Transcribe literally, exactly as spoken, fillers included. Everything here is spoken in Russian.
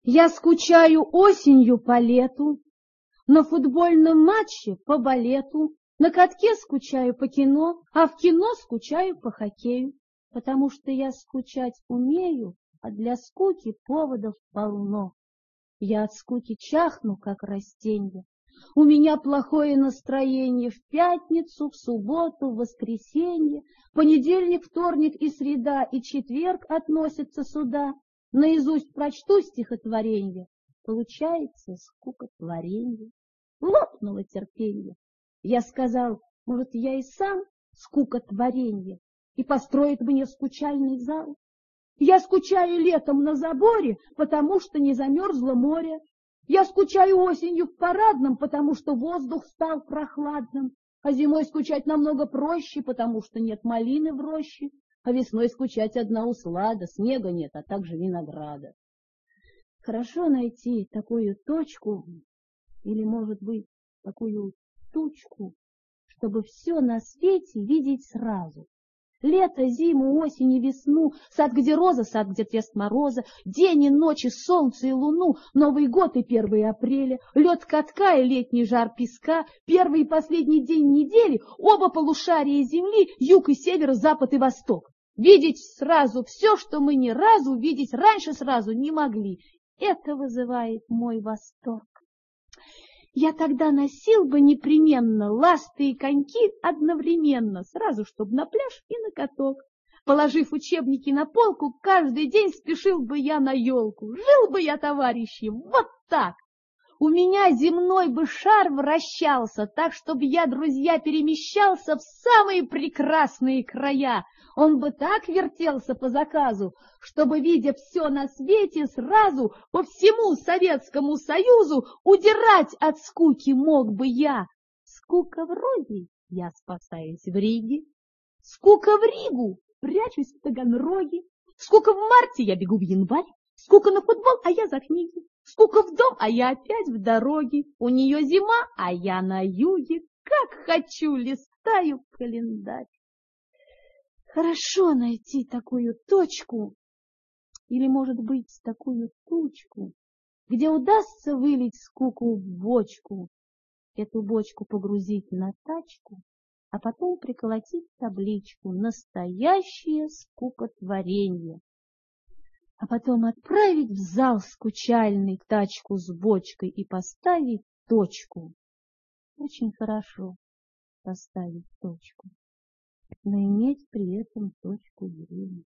Я скучаю осенью по лету, на футбольном матче по балету, на катке скучаю по кино, а в кино скучаю по хоккею, потому что я скучать умею, а для скуки поводов полно. Я от скуки чахну, как растенье. У меня плохое настроение в пятницу, в субботу, в воскресенье, понедельник, вторник и среда, и четверг относятся сюда. Наизусть прочту стихотворенье, получается скукотворенье. Лопнуло терпенье. Я сказал, может, я и сам скукотворенье, и построит мне скучальный зал. Я скучаю летом на заборе, потому что не замерзло море. Я скучаю осенью в парадном, потому что воздух стал прохладным. А зимой скучать намного проще, потому что нет малины в роще. А весной скучать одна услада, снега нет, а также винограда. Хорошо найти такую точку, или, может быть, такую тучку, чтобы все на свете видеть сразу. Лето, зиму, осень и весну, сад, где роза, сад, где трест мороза, день и ночь, и солнце, и луну, Новый год и первое апреля, лед катка и летний жар песка, первый и последний день недели, оба полушария земли, юг и север, запад и восток. Видеть сразу все, что мы ни разу видеть раньше сразу не могли. Это вызывает мой восторг. Я тогда носил бы непременно ласты и коньки одновременно, сразу, чтобы на пляж и на каток. Положив учебники на полку, каждый день спешил бы я на елку. Жил бы я, товарищи, вот так. У меня земной бы шар вращался, так, чтобы я, друзья, перемещался в самые прекрасные края. Он бы так вертелся по заказу, чтобы, видя все на свете, сразу по всему Советскому Союзу удирать от скуки мог бы я. Скука вроде я спасаюсь в Риге, скука в Ригу прячусь в Таганроге, скука в марте я бегу в январь, скука на футбол, а я за книги, скука в дом, а я опять в дороге, у нее зима, а я на юге, как хочу листаю календарь. Хорошо найти такую точку, или, может быть, такую тучку, где удастся вылить скуку в бочку, эту бочку погрузить на тачку, а потом приколотить табличку «Настоящее скукотворенье», а потом отправить в зал скучальный тачку с бочкой и поставить точку. Очень хорошо поставить точку, но иметь при этом точку зрения.